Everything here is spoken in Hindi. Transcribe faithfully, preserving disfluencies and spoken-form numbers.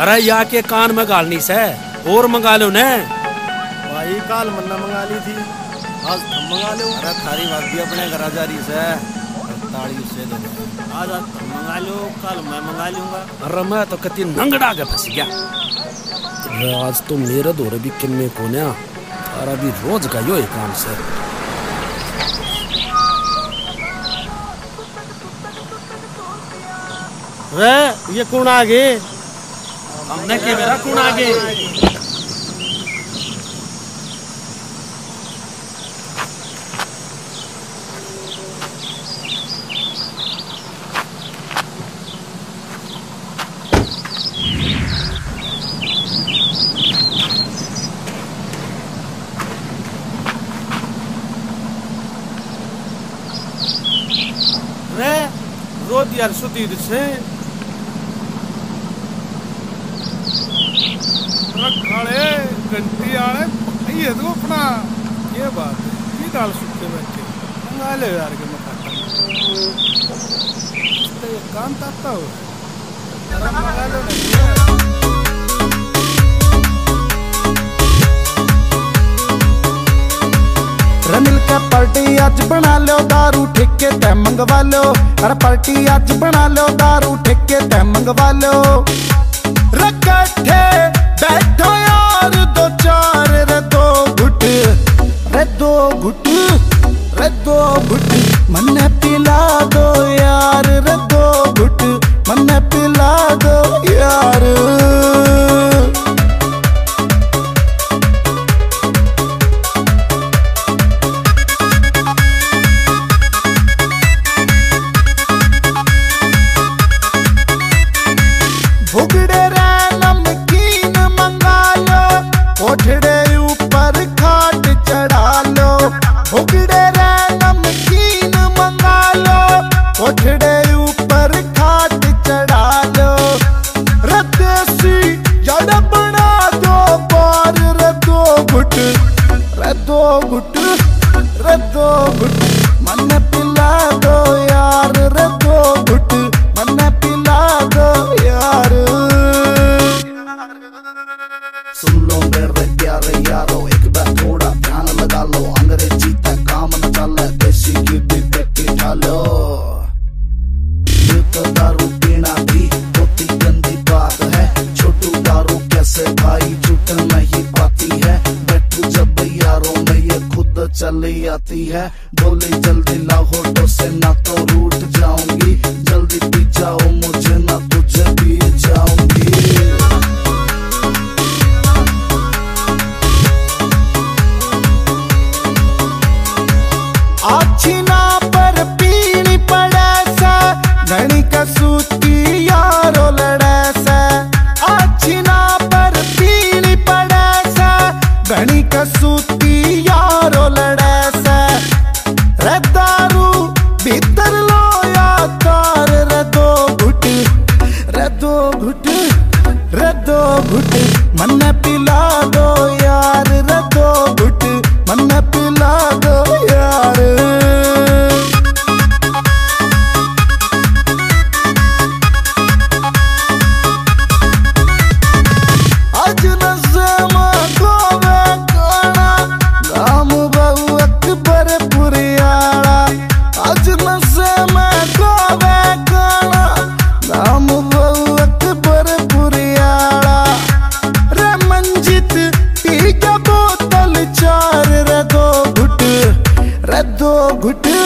अरे या के कान में गालनी से और मंगा लो ने भाई काल मन्ना मंगा ली थी, आज तुम मंगा लो। अरे थारी बात भी अपने घर जा रही से ताड़ी उससे दो। आज आज तुम मंगा लो, कल मैं मंगा लूंगा। अरे मैं तो कति नंगड़ा के फंस गया। आज तो मेरे दौरे भी किन्ने को ना तारा भी रोज का यो काम से। वे ये कौन आगे? हमने के मेरा कौन आगे? रे रोज यार सुधी से खाले घंटी आले ये तो अपना ये बात है की डाल सुनते बैठे मंगा ले यार के मैं खाता तो ये काम ताता हो मंगा लो मिल के पार्टी आज बना लो दारू ठेके ते मंगवा लो। अरे पार्टी आज बना लो दारू ठेके ते मंगवा लो। रखठे बैठो यार दो चार रे दो घुट रे दो घुट रे दो घुट मन्ने पिला दो यार रे दो घुट मन्ने पिला दो यार। भुगड़े रे नमकीन मंगा लो, कोठड़े ऊपर खाट चढ़ा लो। भुगड़े रे नमकीन मंगा लो, कोठड़े ऊपर खाट चढ़ा लो। रदेसी जड़ बना दो बार रे दो घुट रे दो घुट रे दो घुट मन पिला दो यार रे दो घुट मन पिला दो यार। सुन लो मेरे प्यारे यारो एक बार थोड़ा ध्यान लगा लो। अंग्रेजी तक काम न चले देसी की भी पेटी डालो। तो दारू पीना भी होती गंदी बात है। छोटू दारू कैसे भाई छूट नहीं पाती है। बैठू जब यारों में ये खुद चली आती है। बोली जल्दी लाओ तो से ना तो रूठ जाऊंगी। जल्दी पी जाओ मुझे ना तुझे पी जाऊंगी। अच्छी ना पर पीनी पड़े सा घनी कसूती यारो लड़े सा। अच्छी ना पर पीनी पड़े सा घनी कसूती यारो लड़े सा। रे दारू भीतर लो या तार रे दो घुट रे दो घुट रे दो घुट मन पिला दो यार रे दो घुट मन पिला दो यार। आज नशे में गोवे गाना गाम बहु अकबर पुरियाड़ा। आज नशे में गोवे गाना गाम बहु अकबर पुरियाड़ा। रे मंजित पी के बोतल चार रे दो घुट रे दो घुट